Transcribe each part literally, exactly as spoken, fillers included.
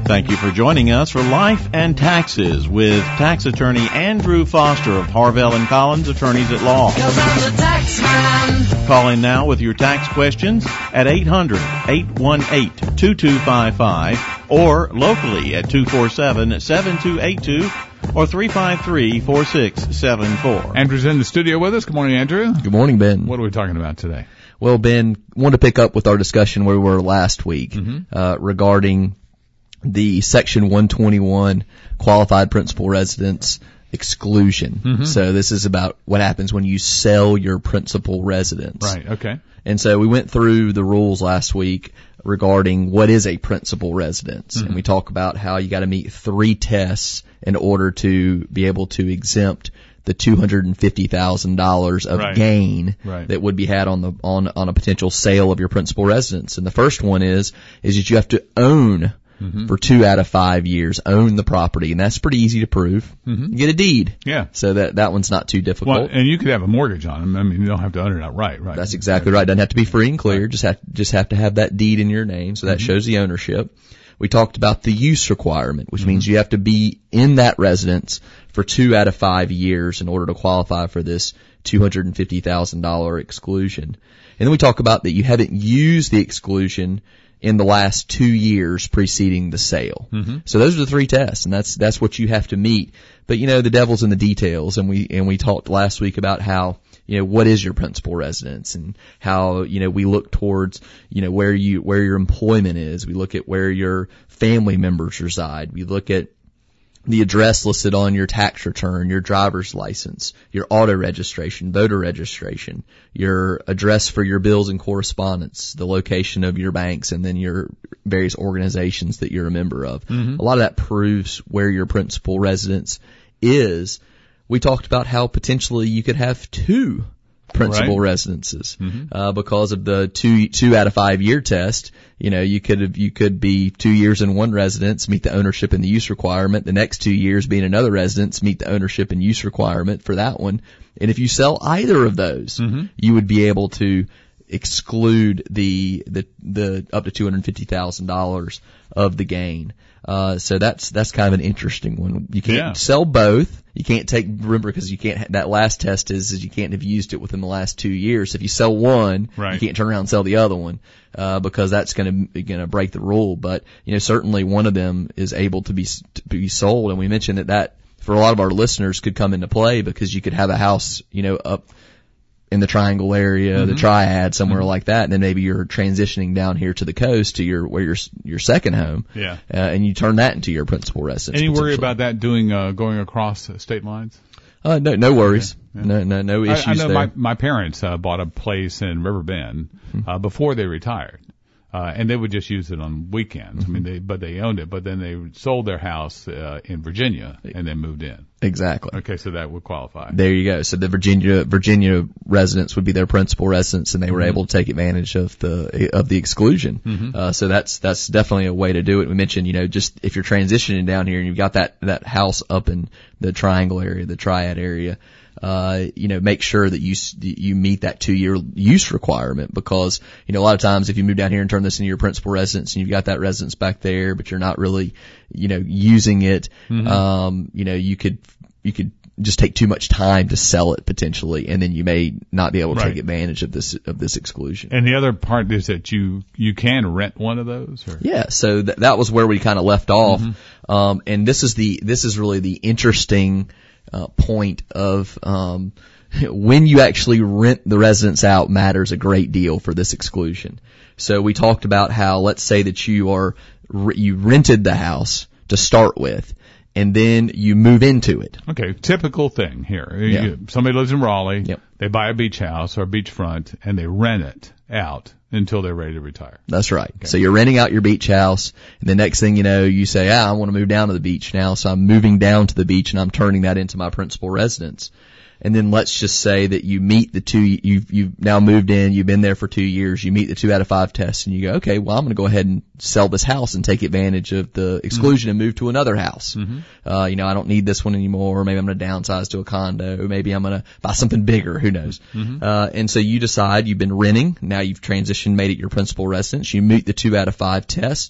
Thank you for joining us for Life and Taxes with tax attorney Andrew Foster of Harvell and Collins, Attorneys at Law. 'Cause I'm the tax man. Call in now with your tax questions at eight hundred, eight one eight, two two five five or locally at two four seven, seven two eight two or three five three, four six seven four. Andrew's in the studio with us. Good morning, Andrew. Good morning, Ben. What are we talking about today? Well, Ben, wanted to pick up with our discussion where we were last week Mm-hmm. uh, regarding the Section one twenty-one qualified principal residence exclusion. Mm-hmm. So this is about what happens when you sell your principal residence. Right, okay. And so we went through the rules last week regarding what is a principal residence. Mm-hmm. And we talk about how you got to meet three tests in order to be able to exempt the two hundred fifty thousand dollars of Right. gain Right. that would be had on the on on a potential sale of your principal residence. And the first one is is that you have to own Mm-hmm. for two out of five years, own the property, and that's pretty easy to prove. Mm-hmm. You get a deed. Yeah. So that that one's not too difficult. Well, and you could have a mortgage on them. I mean, you don't have to own it outright, right? That's exactly right. Doesn't have to be free and clear. Just have just have to have that deed in your name, so that Mm-hmm. shows the ownership. We talked about the use requirement, which Mm-hmm. means you have to be in that residence for two out of five years in order to qualify for this two hundred fifty thousand dollars exclusion. And then we talk about that you haven't used the exclusion in the last two years preceding the sale. Mm-hmm. So those are the three tests, and that's that's what you have to meet. But you know, the devil's in the details, and we and we talked last week about how, you know, what is your principal residence, and how, you know, we look towards, you know, where you where your employment is. We look at where your family members reside. We look at the address listed on your tax return, your driver's license, your auto registration, voter registration, your address for your bills and correspondence, the location of your banks, and then your various organizations that you're a member of. Mm-hmm. A lot of that proves where your principal residence is. We talked about how potentially you could have two principal Right. residences Mm-hmm. uh, because of the two two out of five year test. You know, you could have, you could be two years in one residence, meet the ownership and the use requirement. The next two years be in another residence, meet the ownership and use requirement for that one. And if you sell either of those, Mm-hmm. you would be able to exclude the the the up to two hundred fifty thousand dollars of the gain. Uh, so that's that's kind of an interesting one. You can't Yeah. sell both. You can't take, remember, because you can't, that last test is, is you can't have used it within the last two years. If you sell one, Right. you can't turn around and sell the other one, uh, because that's gonna, gonna break the rule. But, you know, certainly one of them is able to be, to be sold. And we mentioned that that, for a lot of our listeners, could come into play because you could have a house, you know, up in the Triangle area, Mm-hmm. the Triad, somewhere like that, and then maybe you're transitioning down here to the coast to your where your your second home, Yeah. uh, and you turn that into your principal residence. Any worry potentially. about that doing uh, going across uh, state lines? Uh, no, no worries, Yeah. no, no, no issues I, I know there. my my parents uh, bought a place in River Bend uh, before they retired, uh, and they would just use it on weekends. I mean, they but they owned it, but then they sold their house uh, in Virginia and then moved in. Exactly. Okay, so that would qualify. There you go. So the Virginia Virginia residence would be their principal residence, and they were Mm-hmm. able to take advantage of the of the exclusion. Mm-hmm. Uh, so that's that's definitely a way to do it. We mentioned, you know, just if you're transitioning down here and you've got that that house up in the Triangle area, the Triad area, uh, you know, make sure that you s- you meet that two year use requirement, because, you know, a lot of times if you move down here and turn this into your principal residence and you've got that residence back there, but you're not really, you know, using it, Mm-hmm. um, you know, you could you could just take too much time to sell it potentially, and then you may not be able to Right. take advantage of this of this exclusion. And the other part is that you you can rent one of those. Or? Yeah, so th- that was where we kind of left off, Mm-hmm. um, and this is the this is really the interesting uh, point of um, when you actually rent the residence out matters a great deal for this exclusion. So we talked about how, let's say that you are you rented the house to start with, and then you move into it. Okay, typical thing here. Yeah. You, somebody lives in Raleigh. Yep. They buy a beach house or a beachfront, and they rent it out until they're ready to retire. That's right. So you're renting out your beach house, and the next thing you know, you say, ah, I want to move down to the beach now, so I'm moving down to the beach, and I'm turning that into my principal residence. And then let's just say that you meet the two, you've, you've now moved in, you've been there for two years, you meet the two out of five tests, and you go, okay, well, I'm going to go ahead and sell this house and take advantage of the exclusion mm-hmm. and move to another house. Mm-hmm. Uh, you know, I don't need this one anymore. Maybe I'm going to downsize to a condo. Maybe I'm going to buy something bigger. Who knows? Mm-hmm. Uh, and so you decide you've been renting. Now you've transitioned, made it your principal residence. You meet the two out of five test.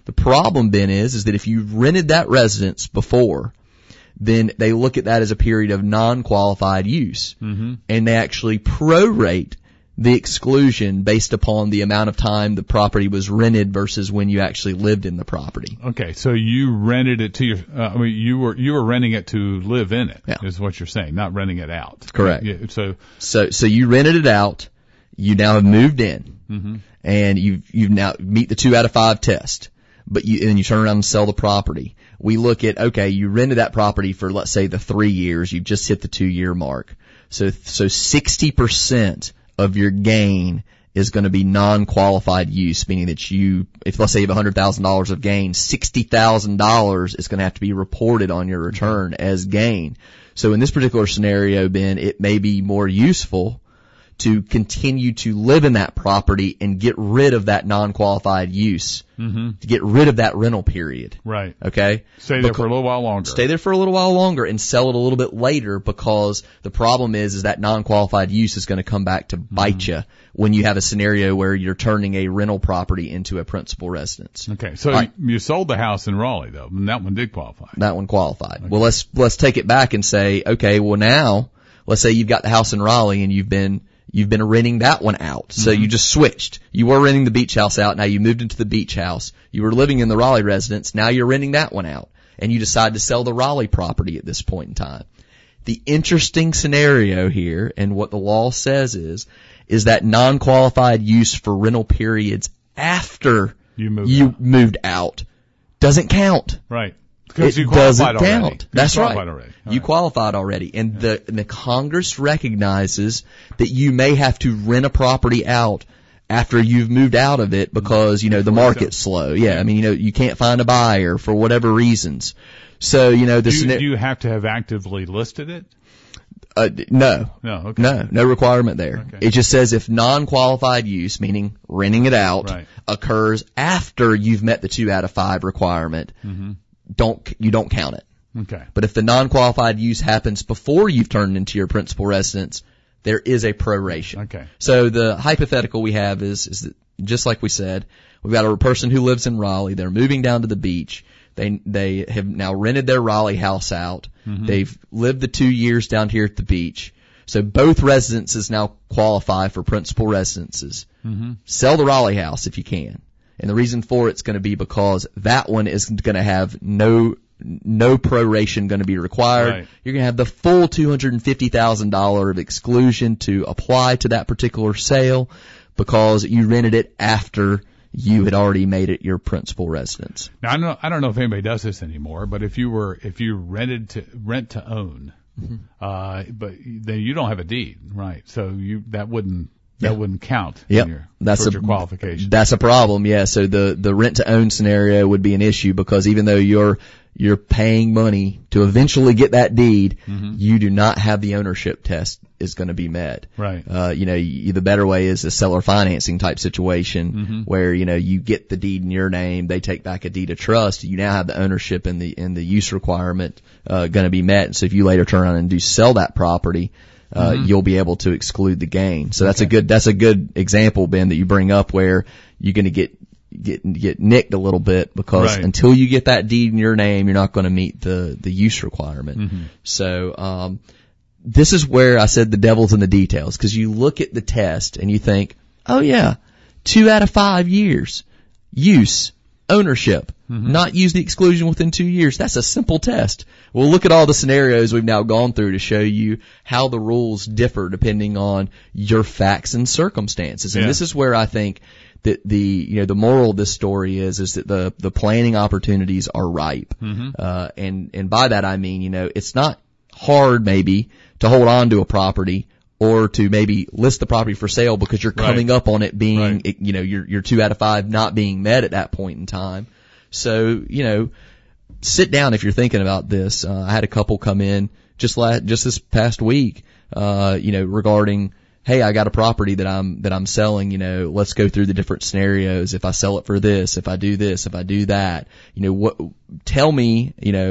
The problem, Ben, is, is that if you rented that residence before, then they look at that as a period of non-qualified use. Mm-hmm. And they actually prorate the exclusion based upon the amount of time the property was rented versus when you actually lived in the property. Okay, so you rented it to your, uh, I mean, you were, you were renting it to live in it, Yeah. is what you're saying, not renting it out. Correct. Yeah, so, So, so you rented it out, you now have moved in, mm-hmm. and you you now meet the two out of five test, but you, and then you turn around and sell the property. We look at, okay, you rented that property for, let's say, the three years, you just hit the two year mark. So, so sixty percent of your gain is going to be non-qualified use, meaning that you, if let's say you have one hundred thousand dollars of gain, sixty thousand dollars is going to have to be reported on your return as gain. So in this particular scenario, Ben, it may be more useful to continue to live in that property and get rid of that non-qualified use, mm-hmm. to get rid of that rental period. Right. Okay? Stay there Beca- for a little while longer. Stay there for a little while longer and sell it a little bit later, because the problem is, is that non-qualified use is going to come back to bite Mm-hmm. you when you have a scenario where you're turning a rental property into a principal residence. Okay, so Right. you sold the house in Raleigh, though, and that one did qualify. That one qualified. Well, let's, let's take it back and say, okay, well now, let's say you've got the house in Raleigh and you've been, you've been renting that one out. So Mm-hmm. you just switched. You were renting the beach house out. Now you moved into the beach house. You were living in the Raleigh residence. Now you're renting that one out. And you decide to sell the Raleigh property at this point in time. The interesting scenario here, and what the law says is, is that non-qualified use for rental periods after You moved you out. moved out doesn't count. Right. Because It you qualified doesn't already. count. You That's qualified right. Already. All You right. qualified already. And the, and the Congress recognizes that you may have to rent a property out after you've moved out of it because, you know, the Before it's market's slow. Yeah. I mean, you know, you can't find a buyer for whatever reasons. So, you know, the Do you, scena- do you have to have actively listed it? uh, no. No. Okay. No, no requirement there. Okay. It just says if non-qualified use, meaning renting it out, Right. occurs after you've met the two out of five requirement, Mm-hmm. don't, you don't count it. Okay. But if the non-qualified use happens before you've turned into your principal residence, there is a proration. Okay. So the hypothetical we have is, is that just like we said, we've got a person who lives in Raleigh. They're moving down to the beach. They, they have now rented their Raleigh house out. Mm-hmm. They've lived the two years down here at the beach. So both residences now qualify for principal residences. Mm-hmm. Sell the Raleigh house if you can. And the reason for it's going to be because that one is going to have no no proration going to be required. Right. You're going to have the full two hundred fifty thousand dollars of exclusion to apply to that particular sale because you rented it after you had already made it your principal residence. Now I don't know, I don't know if anybody does this anymore, but if you were if you rented to rent to own, Mm-hmm. uh, but then you don't have a deed, right? So you that wouldn't that Yeah. wouldn't count. Yep. in your, That's towards a, your qualification. That's a problem, yeah. So the, the rent to own scenario would be an issue because even though you're, you're paying money to eventually get that deed, Mm-hmm. you do not have the ownership test is going to be met. Right. Uh, you know, you, the better way is a seller financing type situation Mm-hmm. where, you know, you get the deed in your name, they take back a deed of trust, you now have the ownership and the, and the use requirement, uh, going to be met. And so if you later turn around and do sell that property, uh, Mm-hmm. you'll be able to exclude the gain. So that's a good, that's a good example, Ben, that you bring up where you're going to get, get, get nicked a little bit because Right. until you get that deed in your name, you're not going to meet the, the use requirement. Mm-hmm. So, um, this is where I said the devil's in the details because you look at the test and you think, oh yeah, two out of five years, use, ownership, Mm-hmm. not use the exclusion within two years. That's a simple test. We'll look at all the scenarios we've now gone through to show you how the rules differ depending on your facts and circumstances. And Yeah. this is where I think that the, you know, the moral of this story is, is that the, the planning opportunities are ripe. Mm-hmm. Uh, and, and by that I mean, you know, it's not hard maybe to hold on to a property or to maybe list the property for sale because you're Right. coming up on it being, Right. you know, your, your two out of five not being met at that point in time. So, you know, sit down if you're thinking about this. Uh, I had a couple come in just last, just this past week, uh, you know, regarding, hey, I got a property that I'm, that I'm selling, you know, let's go through the different scenarios. If I sell it for this, if I do this, if I do that, you know, what, tell me, you know,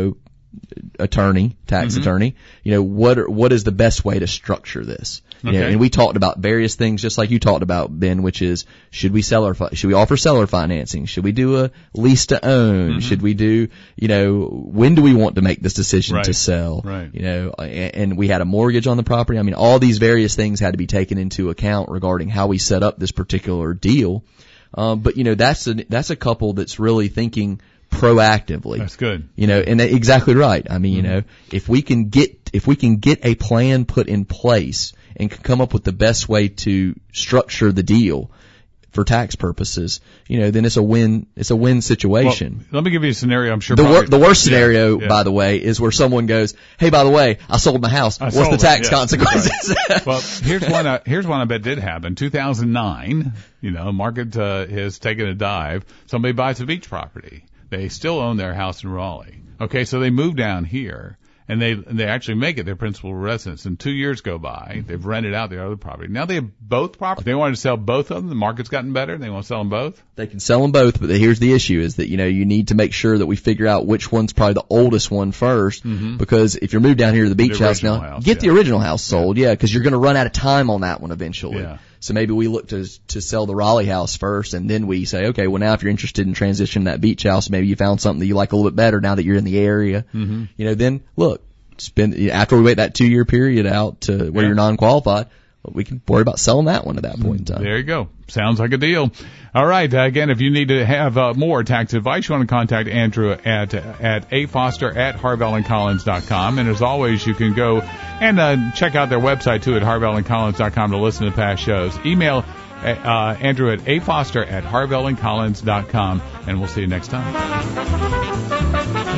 attorney, tax Mm-hmm. attorney, you know, what are, what is the best way to structure this? You know, Okay. and we talked about various things, just like you talked about, Ben, which is, should we sell our, fi- should we offer seller financing? Should we do a lease to own? Mm-hmm. Should we do, you know, when do we want to make this decision Right. to sell? Right. You know, and, and we had a mortgage on the property. I mean, all these various things had to be taken into account regarding how we set up this particular deal. Um, but you know, that's a, that's a couple that's really thinking proactively. That's good. You know, and that- exactly right. I mean, you Mm-hmm. know, if we can get, if we can get a plan put in place and can come up with the best way to structure the deal for tax purposes, you know, then it's a win, it's a win Well, situation. let me give you a scenario. I'm sure the, wor- probably- the worst scenario, Yeah, yeah. by the way, is where someone goes, "Hey, by the way, I sold my house. I What's sold the it, tax yeah. consequences?" Well, here's one. I, here's one I bet did happen. two thousand nine. You know, market uh, has taken a dive. Somebody buys a beach property. They still own their house in Raleigh. Okay, so they move down here, and they they actually make it their principal residence. And two years go by. They've rented out their other property. Now they have both properties. They wanted to sell both of them. The market's gotten better. They want to sell them both. They can sell them both, but here's the issue: is that you know you need to make sure that we figure out which one's probably the oldest one first, because if you're moved down here to the beach The house now, original house, get yeah. the original house sold, yeah, because you're going to run out of time on that one eventually. Yeah. So maybe we look to to sell the Raleigh house first, and then we say, okay, well now if you're interested in transitioning that beach house, maybe you found something that you like a little bit better now that you're in the area. Mm-hmm. You know, then look, spend after we wait that two year period out to where Yeah. you're non-qualified, we can worry about selling that one at that point in time. There you go. Sounds like a deal. All right. Uh, again, if you need to have uh, more tax advice, you want to contact Andrew at at afoster at harvell and collins dot com. And as always, you can go and uh, check out their website too at harvell and collins dot com to listen to past shows. Email uh, Andrew at afoster at harvell and collins dot com, and we'll see you next time.